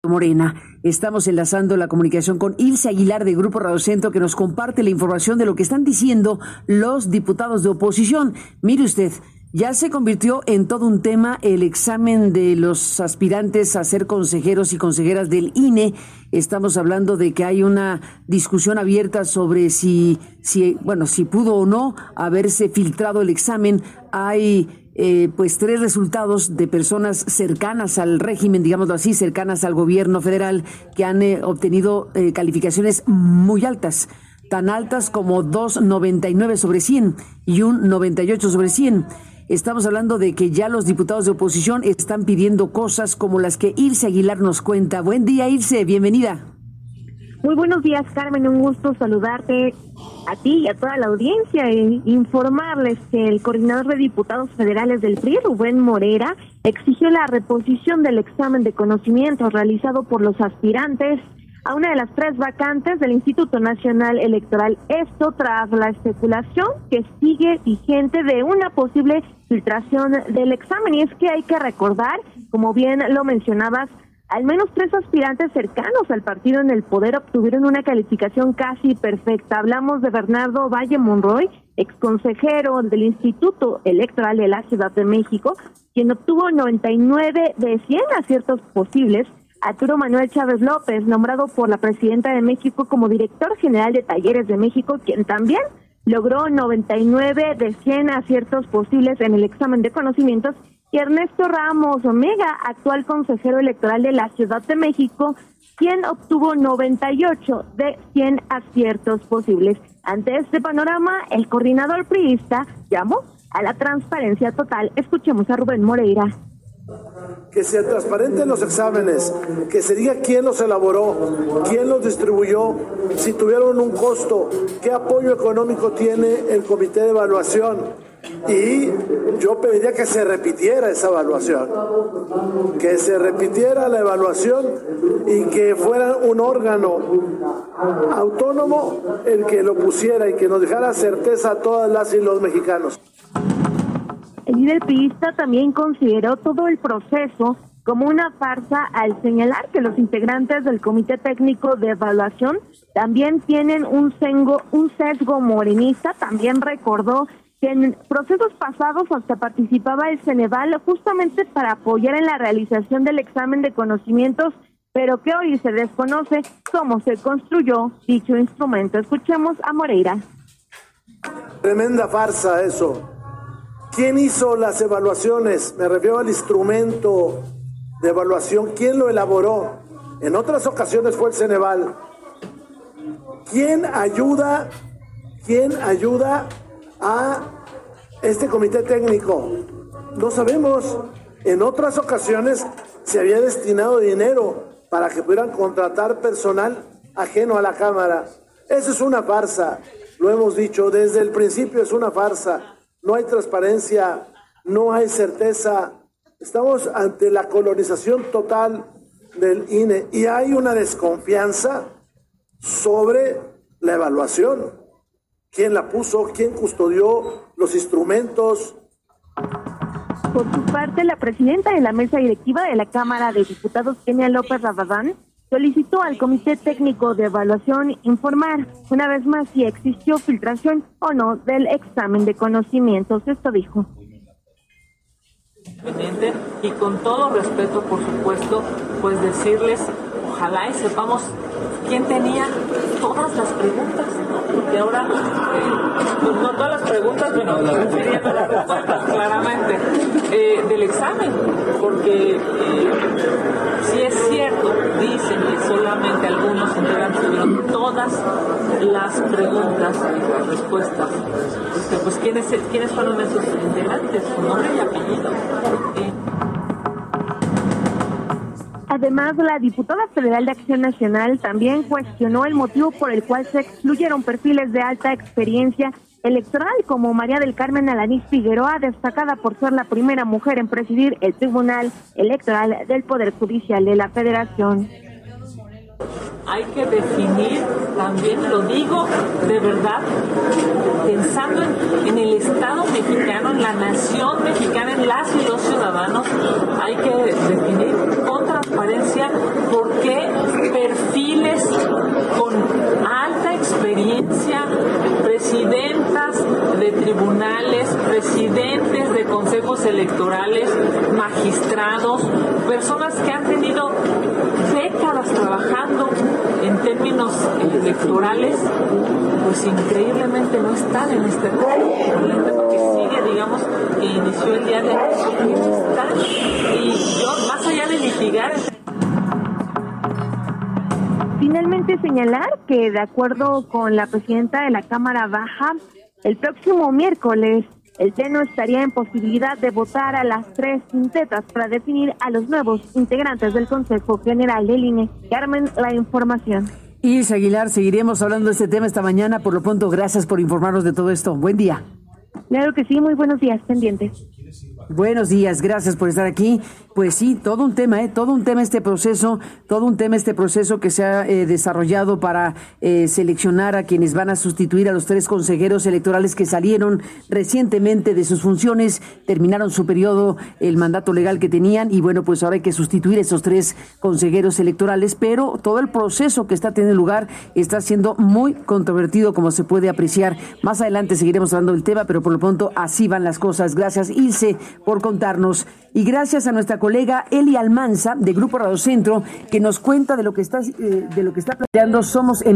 Morena. Estamos enlazando la comunicación con Ilse Aguilar de Grupo Radio Centro, que nos comparte la información de lo que están diciendo los diputados de oposición. Mire usted, ya se convirtió en todo un tema el examen de los aspirantes a ser consejeros y consejeras del INE. Estamos hablando de que hay una discusión abierta sobre si pudo o no haberse filtrado el examen. Hay pues 3 resultados de personas cercanas al régimen, digámoslo así, cercanas al gobierno federal, que han obtenido calificaciones muy altas, tan altas como 2.99 sobre 100 y un 98 sobre 100. Estamos hablando de que ya los diputados de oposición están pidiendo cosas como las que Ilse Aguilar nos cuenta. Buen día, Ilse, bienvenida. Muy buenos días, Carmen, un gusto saludarte a ti y a toda la audiencia e informarles que el coordinador de diputados federales del PRI, Rubén Moreira, exigió la reposición del examen de conocimientos realizado por los aspirantes a una de las 3 vacantes del Instituto Nacional Electoral. Esto tras la especulación que sigue vigente de una posible filtración del examen. Y es que hay que recordar, como bien lo mencionabas, al menos 3 aspirantes cercanos al partido en el poder obtuvieron una calificación casi perfecta. Hablamos de Bernardo Valle Monroy, exconsejero del Instituto Electoral de la Ciudad de México, quien obtuvo 99 de 100 aciertos posibles. Arturo Manuel Chávez López, nombrado por la presidenta de México como director general de Talleres de México, quien también logró 99 de 100 aciertos posibles en el examen de conocimientos. Y Ernesto Ramos Omega, actual consejero electoral de la Ciudad de México, quien obtuvo 98 de 100 aciertos posibles. Ante este panorama, el coordinador priista llamó a la transparencia total. Escuchemos a Rubén Moreira. Que se transparenten los exámenes, que se diga quién los elaboró, quién los distribuyó, si tuvieron un costo, qué apoyo económico tiene el comité de evaluación. Y yo pediría que se repitiera esa evaluación, que se repitiera la evaluación y que fuera un órgano autónomo el que lo pusiera y que nos dejara certeza a todas las y los mexicanos. El líder priista también consideró todo el proceso como una farsa al señalar que los integrantes del Comité Técnico de Evaluación también tienen un sesgo morenista. También recordó que en procesos pasados hasta participaba el Ceneval justamente para apoyar en la realización del examen de conocimientos, pero que hoy se desconoce cómo se construyó dicho instrumento. Escuchemos a Moreira. Tremenda farsa eso. ¿Quién hizo las evaluaciones? Me refiero al instrumento de evaluación. ¿Quién lo elaboró? En otras ocasiones fue el Ceneval. ¿Quién ayuda a este comité técnico? No sabemos. En otras ocasiones se había destinado dinero para que pudieran contratar personal ajeno a la Cámara. Eso es una farsa. Lo hemos dicho desde el principio, es una farsa. No hay transparencia, no hay certeza. Estamos ante la colonización total del INE y hay una desconfianza sobre la evaluación. ¿Quién la puso? ¿Quién custodió los instrumentos? Por su parte, la presidenta de la mesa directiva de la Cámara de Diputados, Kenia López Rabadán, solicitó al Comité Técnico de Evaluación informar una vez más si existió filtración o no del examen de conocimientos. Esto dijo. Y con todo respeto, por supuesto, pues decirles, ojalá y sepamos quién tenía todas las preguntas, ¿no? Porque ahora, pues no todas las preguntas, bueno, serían las respuestas, claramente, del examen, porque si es cierto, dicen que solamente algunos integrantes tuvieron todas las preguntas y las respuestas. Pues ¿quiénes fueron esos integrantes? Su nombre y apellido. Además, la diputada federal de Acción Nacional también cuestionó el motivo por el cual se excluyeron perfiles de alta experiencia electoral como María del Carmen Alanís Figueroa, destacada por ser la primera mujer en presidir el Tribunal Electoral del Poder Judicial de la Federación. Hay que definir, también lo digo de verdad, pensando en el Estado mexicano, en la nación mexicana, en las y los ciudadanos, hay que definir con transparencia por personas que han tenido décadas trabajando en términos electorales, pues increíblemente no están en este problema porque sigue, digamos, que inició el día de ayer, que no están. Y yo, más allá de litigar... Finalmente señalar que, de acuerdo con la presidenta de la Cámara Baja, el próximo miércoles el Pleno estaría en posibilidad de votar a las 3 quintetas para definir a los nuevos integrantes del Consejo General del INE. Carmen, la información. Ilse Aguilar, seguiremos hablando de este tema esta mañana. Por lo pronto, gracias por informarnos de todo esto. Buen día. Claro que sí, muy buenos días, pendientes. Buenos días, gracias por estar aquí. Pues sí, todo un tema este proceso que se ha desarrollado para seleccionar a quienes van a sustituir a los 3 consejeros electorales que salieron recientemente de sus funciones, terminaron su periodo, el mandato legal que tenían, y bueno, pues ahora hay que sustituir a esos 3 consejeros electorales, pero todo el proceso que está teniendo lugar está siendo muy controvertido, como se puede apreciar. Más adelante seguiremos hablando del tema, pero por lo pronto así van las cosas. Gracias, Ilse, por contarnos, y gracias a nuestra colega Eli Almanza de Grupo Radio Centro, que nos cuenta de lo que está planteando Somos en